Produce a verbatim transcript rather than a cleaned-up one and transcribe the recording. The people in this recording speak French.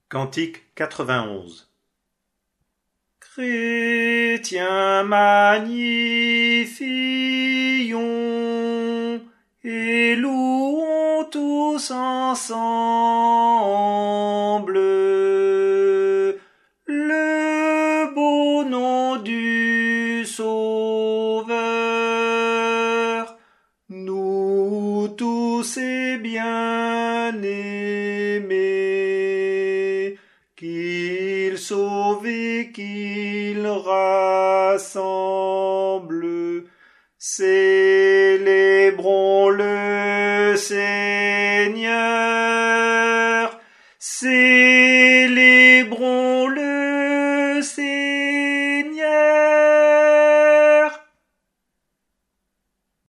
Cantique quatre-vingt-onze. Chrétiens magnifions et louons tous ensemble le beau nom du Sauveur, nous tous et bien-aimés, qu'il sauve et qu'il rassemble. Célébrons le Seigneur.